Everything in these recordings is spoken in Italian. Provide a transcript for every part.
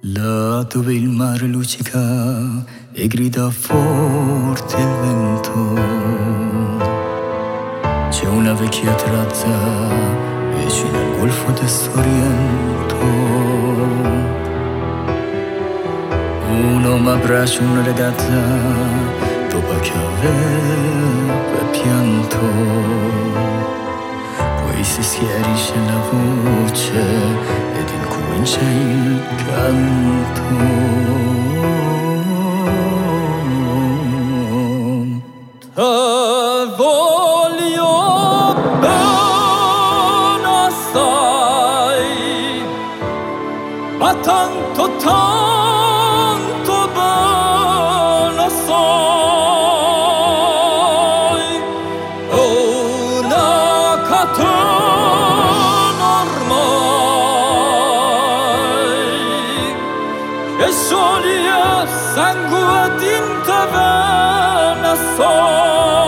Là dove il mare luccica e grida forte il vento, c'è una vecchia terrazza vicino al golfo del Sorrento. Un uomo abbraccia una ragazza dopo che aveva pianto, poi si schiarisce la voce ed incomincia il canto. Te voglio bene assai, ma tanto bene assai. Una catena ormai che scioglie sangue tinta vena assai.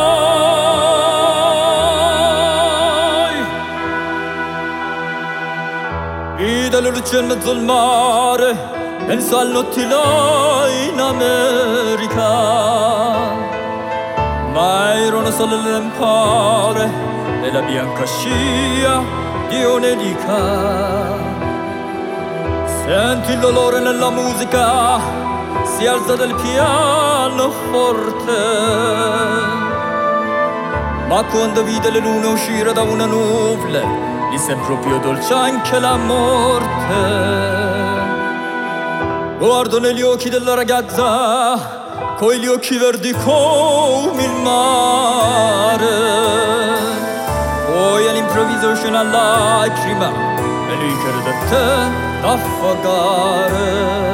Dalle luci in mezzo al mare, penso al nottino in America, ma erano solo le lampade e la bianca scia di un'elica. Senti l'olore nella musica, si alza del piano forte, ma quando vide le lune uscire da una nuvole, gli sembra più dolce anche la morte. Guardo negli occhi della ragazza, con gli occhi verdi come il mare, poi all'improvviso uscì una lacrima e lui credette d'affogare.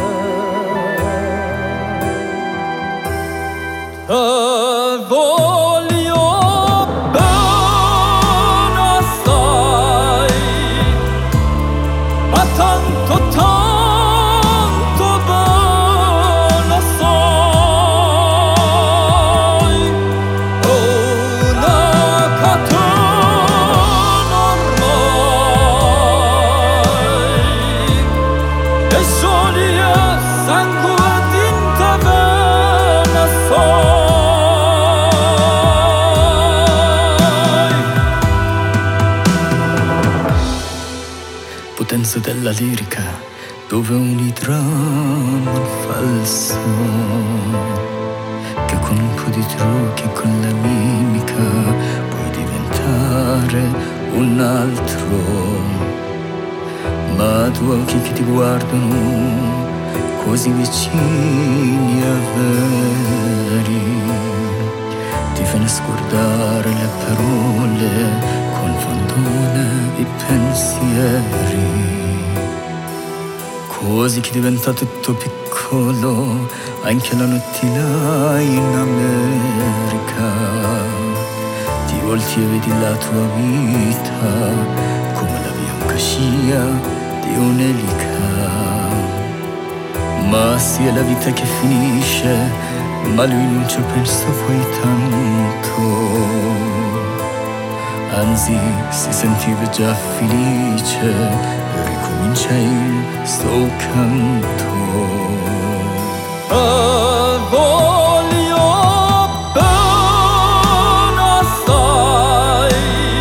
Voglio bene assai, ma tanto bene assai. Una catena ormai che scioglie sangue tinta vena assai. Potenza della lirica, dove ogni dramma è falso, che con un po' di trucchi, con la mimica, puoi diventare un altro. Ma due occhi che ti guardano così vicini e veri, ti fanno scordare le parole, confondono i pensieri. Così che diventa tutto piccolo, anche la nottina in America. Ti volti e vedi la tua vita come la bianca scia di un'elica. Ma sì, è la vita che finisce, ma lui non ci pensa poi tanto. Anzi, si sentiva già felice e ricomincia il suo canto. Voglio bene assai,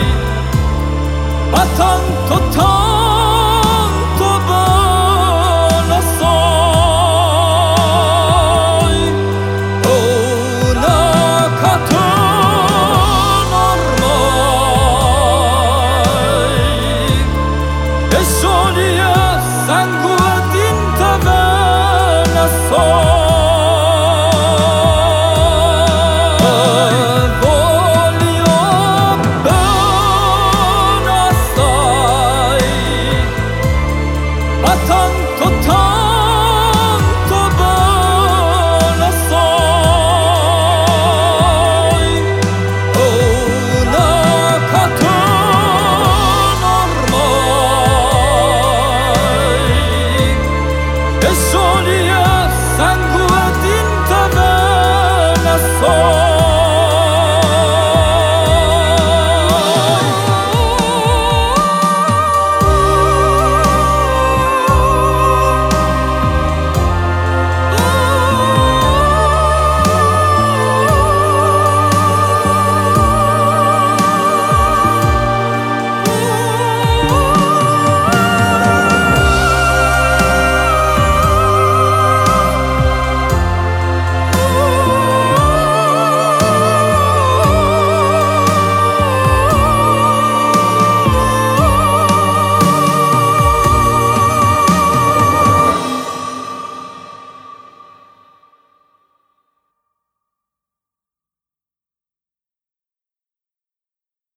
ma tanto bene assai. Una catena ormai che scioglie sangue